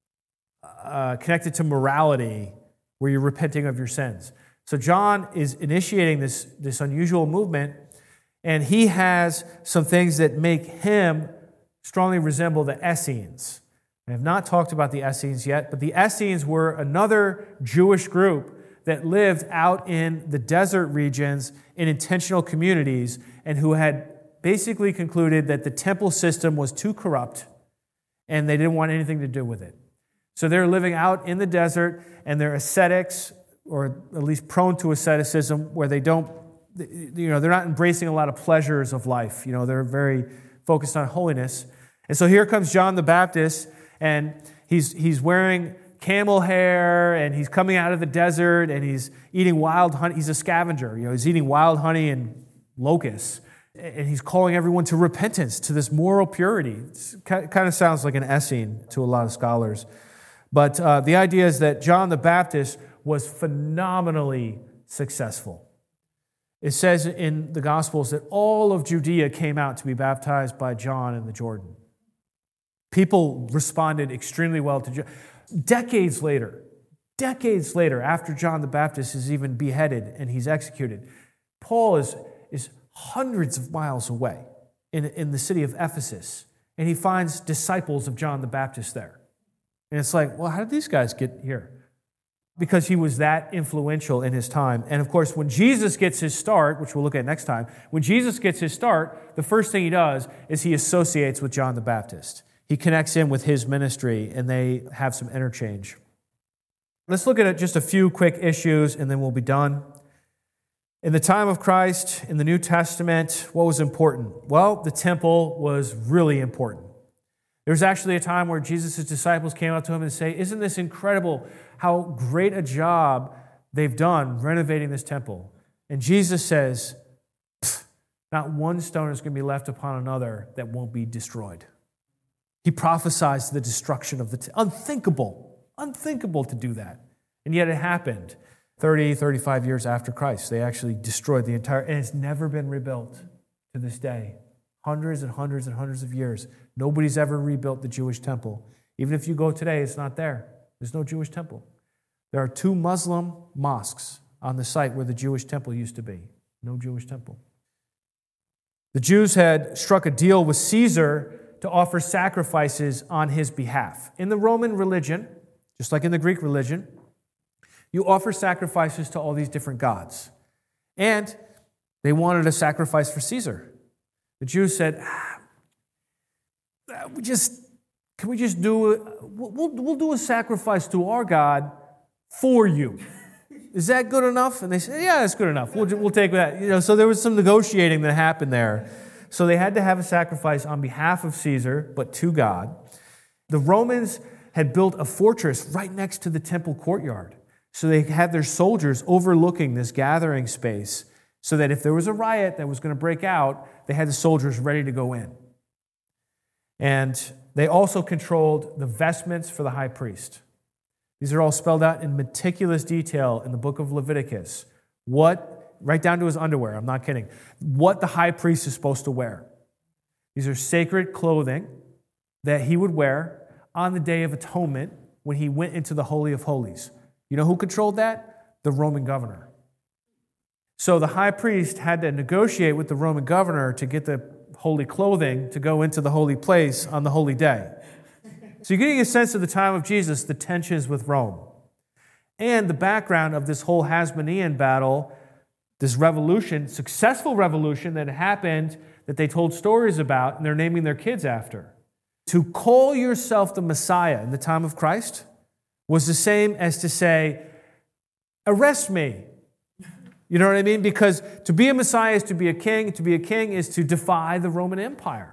uh, connected to morality where you're repenting of your sins. So John is initiating this, this unusual movement, and he has some things that make him strongly resemble the Essenes. I have not talked about the Essenes yet, but the Essenes were another Jewish group that lived out in the desert regions in intentional communities and who had basically concluded that the temple system was too corrupt and they didn't want anything to do with it. So they're living out in the desert, and they're ascetics, or at least prone to asceticism, where they don't, you know, they're not embracing a lot of pleasures of life. You know, they're very focused on holiness. And so here comes John the Baptist, and he's he's wearing camel hair, and he's coming out of the desert, and he's eating wild honey. He's a scavenger. You know, he's eating wild honey and locusts, and he's calling everyone to repentance, to this moral purity. It kind of sounds like an Essene to a lot of scholars. But uh, the idea is that John the Baptist was phenomenally successful. It says in the Gospels that all of Judea came out to be baptized by John in the Jordan. People responded extremely well to John. Decades later, decades later, after John the Baptist is even beheaded and he's executed, Paul is, is hundreds of miles away in, in the city of Ephesus, and he finds disciples of John the Baptist there. And it's like, well, how did these guys get here? Because he was that influential in his time. And of course, when Jesus gets his start, which we'll look at next time, when Jesus gets his start, the first thing he does is he associates with John the Baptist. He connects in with his ministry, and they have some interchange. Let's look at just a few quick issues and then we'll be done. In the time of Christ, in the New Testament, what was important? Well, the temple was really important. There was actually a time where Jesus' disciples came up to him and say, "Isn't this incredible how great a job they've done renovating this temple?" And Jesus says, not one stone is going to be left upon another that won't be destroyed. He prophesies the destruction of the temple. Unthinkable, unthinkable to do that. And yet it happened thirty, thirty-five years after Christ. They actually destroyed the entire, and it's never been rebuilt to this day. Hundreds and hundreds and hundreds of years. Nobody's ever rebuilt the Jewish temple. Even if you go today, it's not there. There's no Jewish temple. There are two Muslim mosques on the site where the Jewish temple used to be. No Jewish temple. The Jews had struck a deal with Caesar to offer sacrifices on his behalf. In the Roman religion, just like in the Greek religion, you offer sacrifices to all these different gods. And they wanted a sacrifice for Caesar. The Jews said, ah, we just, can we just do, a, we'll, we'll do a sacrifice to our God for you. Is that good enough? And they said, yeah, it's good enough. We'll, we'll take that. You know, so there was some negotiating that happened there. So they had to have a sacrifice on behalf of Caesar, but to God. The Romans had built a fortress right next to the temple courtyard. So they had their soldiers overlooking this gathering space so that if there was a riot that was going to break out, they had the soldiers ready to go in. And they also controlled the vestments for the high priest. These are all spelled out in meticulous detail in the book of Leviticus. What, right down to his underwear, I'm not kidding, what the high priest is supposed to wear. These are sacred clothing that he would wear on the Day of Atonement when he went into the Holy of Holies. You know who controlled that? The Roman governor. So the high priest had to negotiate with the Roman governor to get the holy clothing to go into the holy place on the holy day. So you're getting a sense of the time of Jesus, the tensions with Rome. And the background of this whole Hasmonean battle, this revolution, successful revolution that happened, that they told stories about, and they're naming their kids after. To call yourself the Messiah in the time of Christ was the same as to say, arrest me. You know what I mean? Because to be a Messiah is to be a king. To be a king is to defy the Roman Empire.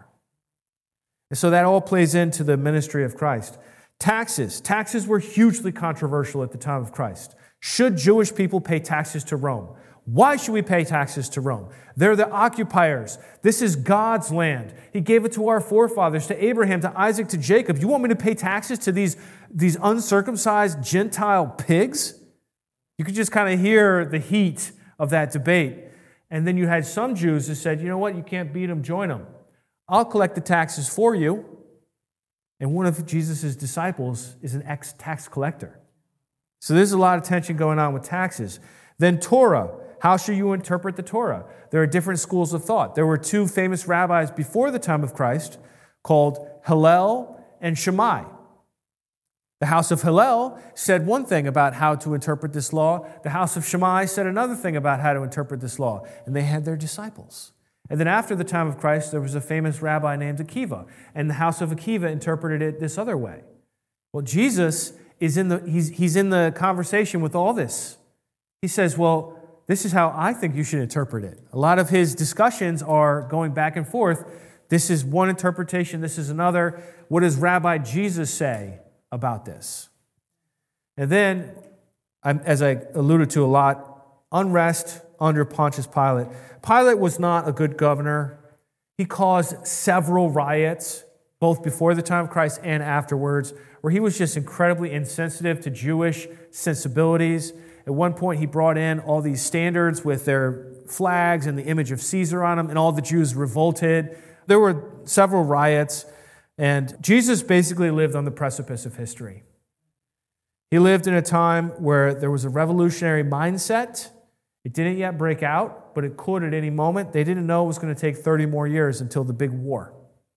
And so that all plays into the ministry of Christ. Taxes. Taxes were hugely controversial at the time of Christ. Should Jewish people pay taxes to Rome? Why should we pay taxes to Rome? They're the occupiers. This is God's land. He gave it to our forefathers, to Abraham, to Isaac, to Jacob. You want me to pay taxes to these, these uncircumcised Gentile pigs? You could just kind of hear the heat of that debate. And then you had some Jews who said, you know what, you can't beat them, join them. I'll collect the taxes for you. And one of Jesus' disciples is an ex-tax collector. So there's a lot of tension going on with taxes. Then Torah. How should you interpret the Torah? There are different schools of thought. There were two famous rabbis before the time of Christ called Hillel and Shammai. The house of Hillel said one thing about how to interpret this law. The house of Shammai said another thing about how to interpret this law. And they had their disciples. And then after the time of Christ, there was a famous rabbi named Akiva, and the house of Akiva interpreted it this other way. Well, Jesus is in the he's he's in the conversation with all this. He says, well, this is how I think you should interpret it. A lot of his discussions are going back and forth. This is one interpretation, this is another. What does Rabbi Jesus say about this? And then, as I alluded to a lot, unrest under Pontius Pilate. Pilate was not a good governor. He caused several riots, both before the time of Christ and afterwards, where he was just incredibly insensitive to Jewish sensibilities. At one point, he brought in all these standards with their flags and the image of Caesar on them, and all the Jews revolted. There were several riots, and Jesus basically lived on the precipice of history. He lived in a time where there was a revolutionary mindset. It didn't yet break out, but it could at any moment. They didn't know it was going to take thirty more years until the big war.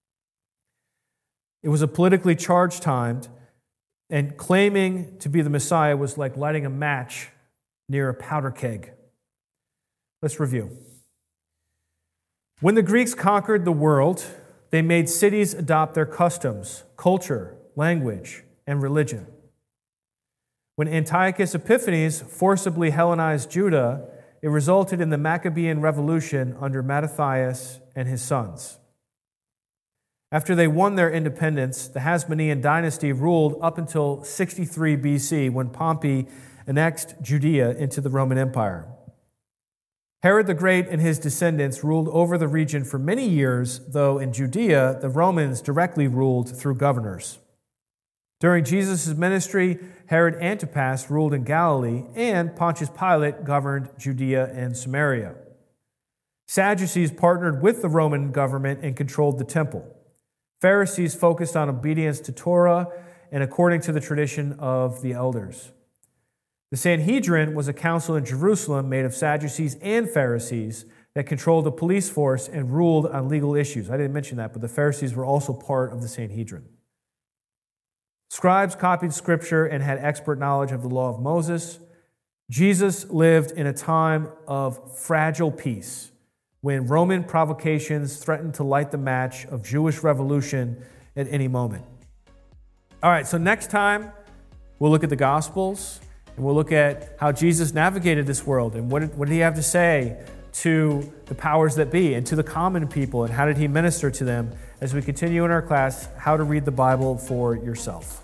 It was a politically charged time, and claiming to be the Messiah was like lighting a match near a powder keg. Let's review. When the Greeks conquered the world, they made cities adopt their customs, culture, language, and religion. When Antiochus Epiphanes forcibly Hellenized Judah, it resulted in the Maccabean Revolution under Mattathias and his sons. After they won their independence, the Hasmonean dynasty ruled up until sixty-three B C, when Pompey annexed Judea into the Roman Empire. Herod the Great and his descendants ruled over the region for many years, though in Judea, the Romans directly ruled through governors. During Jesus' ministry, Herod Antipas ruled in Galilee, and Pontius Pilate governed Judea and Samaria. Sadducees partnered with the Roman government and controlled the temple. Pharisees focused on obedience to Torah and according to the tradition of the elders. The Sanhedrin was a council in Jerusalem made of Sadducees and Pharisees that controlled the police force and ruled on legal issues. I didn't mention that, but the Pharisees were also part of the Sanhedrin. Scribes copied Scripture and had expert knowledge of the law of Moses. Jesus lived in a time of fragile peace, when Roman provocations threatened to light the match of Jewish revolution at any moment. All right, so next time we'll look at the Gospels, and we'll look at how Jesus navigated this world, and what did, what did he have to say to the powers that be and to the common people, and how did he minister to them, as we continue in our class, How to Read the Bible for Yourself.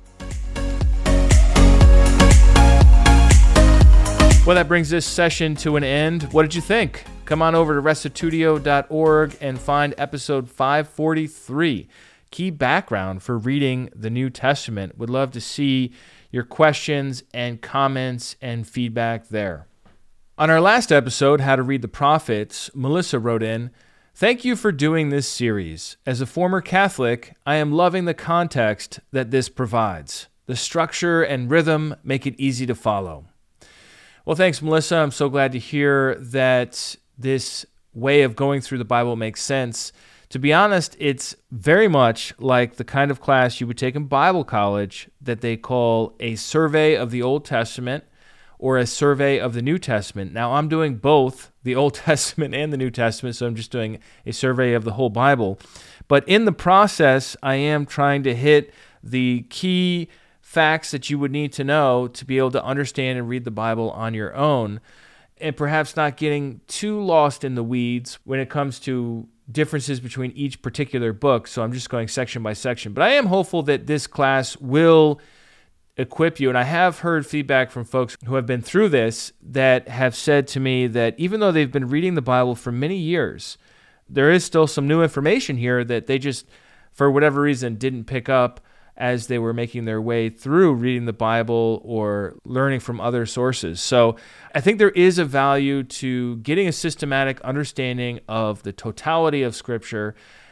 Well, that brings this session to an end. What did you think? Come on over to restitutio dot org and find episode five forty-three, Key Background for Reading the New Testament. Would love to see your questions and comments and feedback there. On our last episode, How to Read the Prophets, Melissa wrote in, "Thank you for doing this series. As a former Catholic, I am loving the context that this provides. The structure and rhythm make it easy to follow." Well, thanks, Melissa. I'm so glad to hear that this way of going through the Bible makes sense. To be honest, it's very much like the kind of class you would take in Bible college that they call a survey of the Old Testament or a survey of the New Testament. Now, I'm doing both the Old Testament and the New Testament, so I'm just doing a survey of the whole Bible. But in the process, I am trying to hit the key facts that you would need to know to be able to understand and read the Bible on your own, and perhaps not getting too lost in the weeds when it comes to differences between each particular book. So I'm just going section by section. But I am hopeful that this class will equip you. And I have heard feedback from folks who have been through this that have said to me that even though they've been reading the Bible for many years, there is still some new information here that they just, for whatever reason, didn't pick up as they were making their way through reading the Bible or learning from other sources. So I think there is a value to getting a systematic understanding of the totality of Scripture,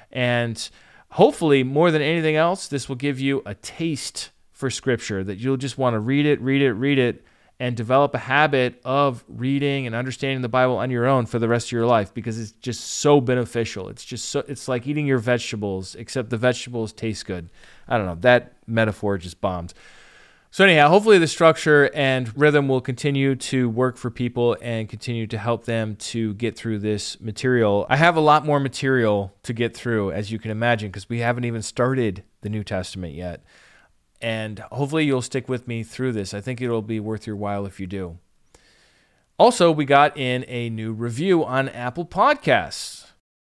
and hopefully, more than anything else, this will give you a taste for Scripture, that you'll just want to read it, read it, read it, and develop a habit of reading and understanding the Bible on your own for the rest of your life, because it's just so beneficial. It's just so, it's like eating your vegetables, except the vegetables taste good. I don't know, that metaphor just bombed. So anyhow, hopefully the structure and rhythm will continue to work for people and continue to help them to get through this material. I have a lot more material to get through, as you can imagine, because we haven't even started the New Testament yet. And hopefully you'll stick with me through this. I think it'll be worth your while if you do. Also, we got in a new review on Apple Podcasts.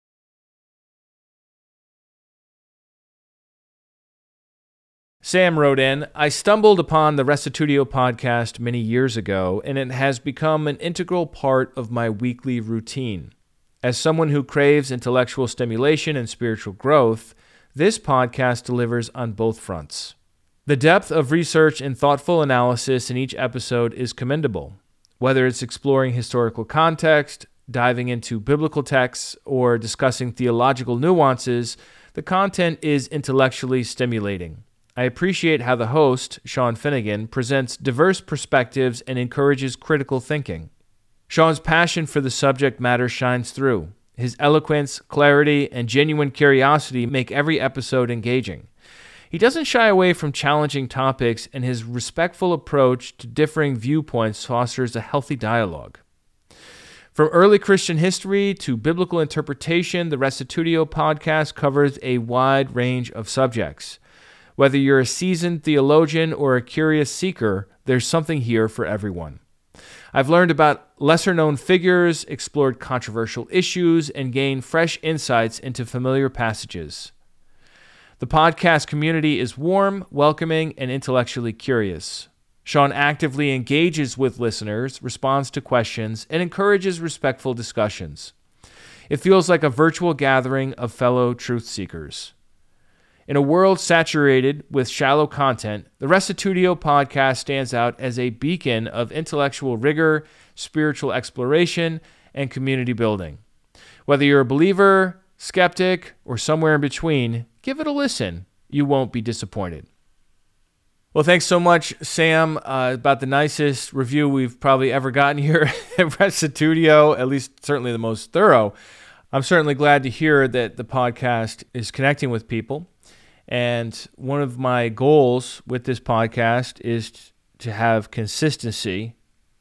Sam wrote in, "I stumbled upon the Restitutio podcast many years ago, and it has become an integral part of my weekly routine. As someone who craves intellectual stimulation and spiritual growth, this podcast delivers on both fronts. The depth of research and thoughtful analysis in each episode is commendable. Whether it's exploring historical context, diving into biblical texts, or discussing theological nuances, the content is intellectually stimulating. I appreciate how the host, Sean Finnegan, presents diverse perspectives and encourages critical thinking. Sean's passion for the subject matter shines through. His eloquence, clarity, and genuine curiosity make every episode engaging. He doesn't shy away from challenging topics, and his respectful approach to differing viewpoints fosters a healthy dialogue. From early Christian history to biblical interpretation, the Restitutio podcast covers a wide range of subjects. Whether you're a seasoned theologian or a curious seeker, there's something here for everyone. I've learned about lesser-known figures, explored controversial issues, and gained fresh insights into familiar passages. The podcast community is warm, welcoming, and intellectually curious. Sean actively engages with listeners, responds to questions, and encourages respectful discussions. It feels like a virtual gathering of fellow truth seekers. In a world saturated with shallow content, the Restitutio podcast stands out as a beacon of intellectual rigor, spiritual exploration, and community building. Whether you're a believer, skeptic, or somewhere in between, give it a listen. You won't be disappointed. Well, thanks so much, Sam. Uh, about the nicest review we've probably ever gotten here at Restitutio, at least certainly the most thorough. I'm certainly glad to hear that the podcast is connecting with people. And one of my goals with this podcast is to have consistency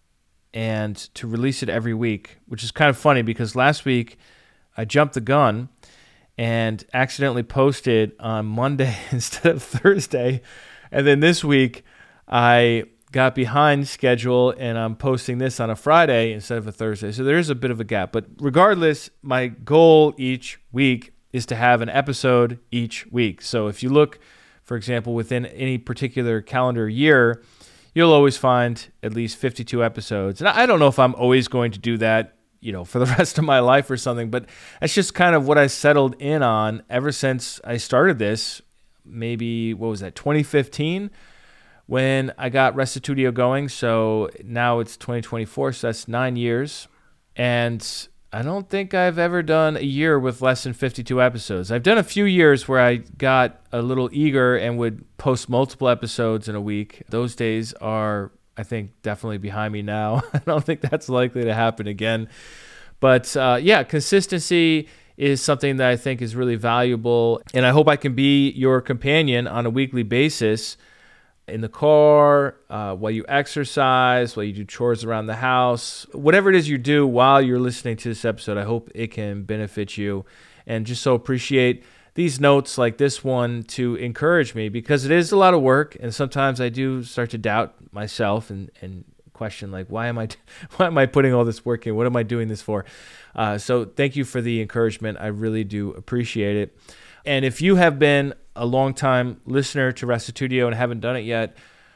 and to release it every week, which is kind of funny because last week I jumped the gun and accidentally posted on Monday instead of Thursday. And then this week I got behind schedule and I'm posting this on a Friday instead of a Thursday. So there is a bit of a gap. But regardless, my goal each week is to have an episode each week. So if you look, for example, within any particular calendar year, you'll always find at least fifty-two episodes. And I don't know if I'm always going to do that, you know, for the rest of my life or something, but that's just kind of what I settled in on ever since I started this, maybe, what was that, twenty fifteen, when I got Restitutio going. So now it's twenty twenty-four, so that's nine years. And I don't think I've ever done a year with less than fifty-two episodes. I've done a few years where I got a little eager and would post multiple episodes in a week. Those days are, I think, definitely behind me now. I don't think that's likely to happen again. But uh, yeah, consistency is something that I think is really valuable. And I hope I can be your companion on a weekly basis in the car, uh, while you exercise, while you do chores around the house, whatever it is you do while you're listening to this episode. I hope it can benefit you, and just so appreciate these notes like this one to encourage me, because it is a lot of work, and sometimes I do start to doubt myself and, and question, like, why am I why am I putting all this work in? What am I doing this for? Uh, so thank you for the encouragement. I really do appreciate it. And if you have been a long-time listener to Restitutio and haven't done it yet,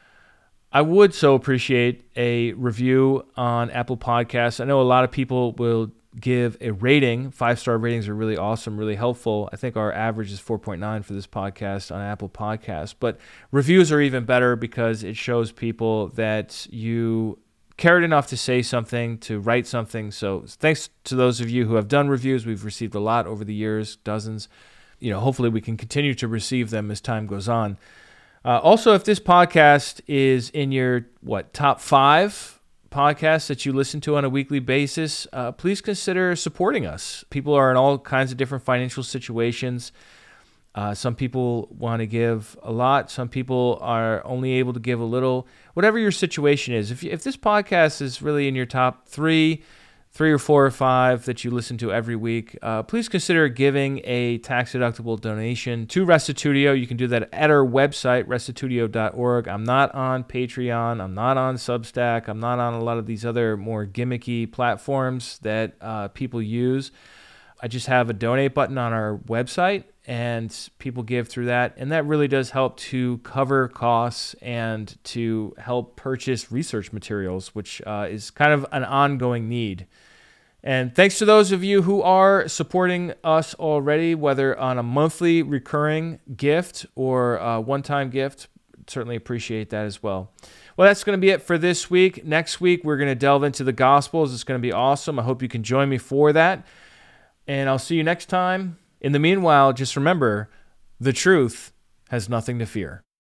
I would so appreciate a review on Apple Podcasts. I know a lot of people will give a rating. Five-star ratings are really awesome, really helpful. I think our average is four point nine for this podcast on Apple Podcasts. But reviews are even better because it shows people that you cared enough to say something, to write something. So thanks to those of you who have done reviews. We've received a lot over the years, dozens. You know, hopefully we can continue to receive them as time goes on. Uh, also, if this podcast is in your, what, top five podcasts that you listen to on a weekly basis, uh, please consider supporting us. People are in all kinds of different financial situations. Uh, some people want to give a lot. Some people are only able to give a little. Whatever your situation is, if you, if this podcast is really in your top three, three or four or five that you listen to every week, uh, please consider giving a tax-deductible donation to Restitutio. You can do that at our website, restitutio dot org. I'm not on Patreon. I'm not on Substack. I'm not on a lot of these other more gimmicky platforms that uh, people use. I just have a donate button on our website, and people give through that. And that really does help to cover costs and to help purchase research materials, which uh, is kind of an ongoing need. And thanks to those of you who are supporting us already, whether on a monthly recurring gift or a one-time gift, certainly appreciate that as well. Well, that's going to be it for this week. Next week, we're going to delve into the Gospels. It's going to be awesome. I hope you can join me for that. And I'll see you next time. In the meanwhile, just remember, the truth has nothing to fear.